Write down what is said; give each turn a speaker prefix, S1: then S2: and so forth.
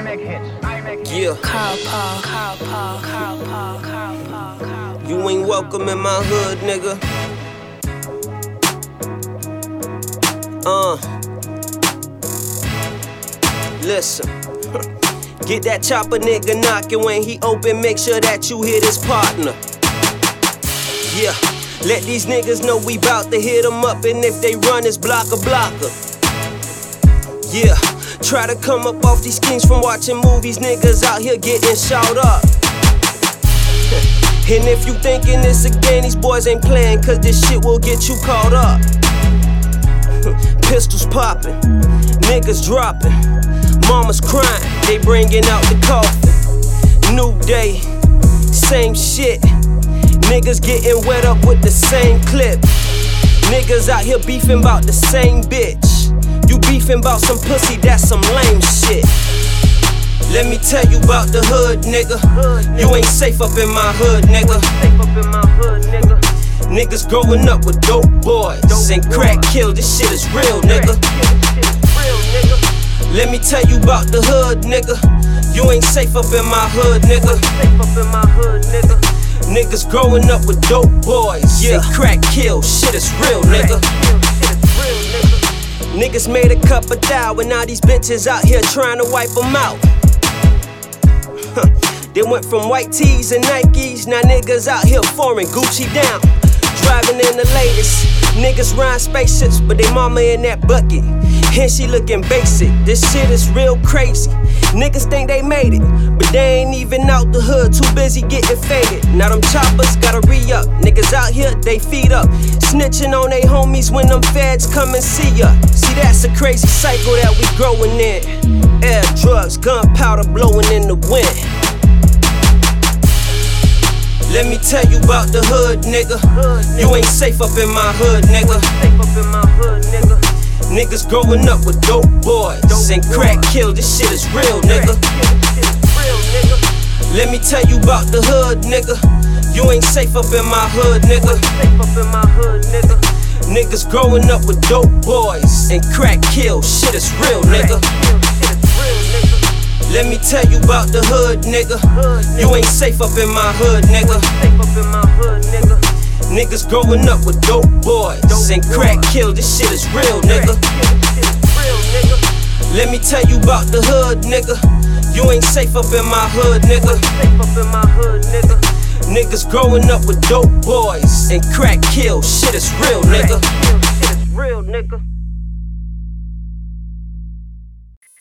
S1: Yeah. You ain't welcome in my hood, nigga. Listen. Get that chopper nigga knocking. When he open, make sure that you hit his partner. Yeah. Let these niggas know we bout to hit them up, and if they run, it's blocker. Yeah. Try to come up off these schemes from watching movies, niggas out here getting shot up. And if you thinking this again, these boys ain't playing, cause this shit will get you caught up. Pistols popping, niggas dropping, mama's crying, they bringing out the coffin. New day, same shit, niggas getting wet up with the same clip. Niggas out here beefing about the same bitch. You beefing about some pussy, that's some lame shit. Let me tell you about the hood, nigga. You ain't safe up in my hood, nigga. Niggas growing up with dope boys and crack kill, this shit is real, nigga. Let me tell you about the hood, nigga. You ain't safe up in my hood, nigga. Niggas growing up with dope boys and crack kill, shit is real, nigga. Niggas made a couple thou, and now these bitches out here trying to wipe them out. They went from white tees and Nikes, now niggas out here foreign, Gucci down. Driving in the latest, niggas ride spaceships, but they mama in that bucket, and she looking basic. This shit is real crazy. Niggas think they made it, but they ain't even out the hood, too busy getting faded. Now them choppers gotta re-up, niggas out here, they feed up, snitching on they homies when them feds come and see ya. See, that's a crazy cycle that we growing in. Air, drugs, gunpowder blowing in the wind. Let me tell you about the hood, nigga. You ain't safe up in my hood, nigga. Niggas growing up with dope boys and crack kill, this shit is real, nigga. Let me tell you about the hood, nigga. You ain't safe up in my hood, nigga. Niggas growing up with dope boys and crack kill, shit is real, nigga. Let me tell you about the hood, nigga. You ain't safe up in my hood, nigga. Niggas growing up with dope boys and crack kill, this shit is real, nigga. Let me tell you about the hood, nigga. You ain't safe up in my hood, nigga. Niggas growing up with dope boys and crack kill, shit is real, nigga.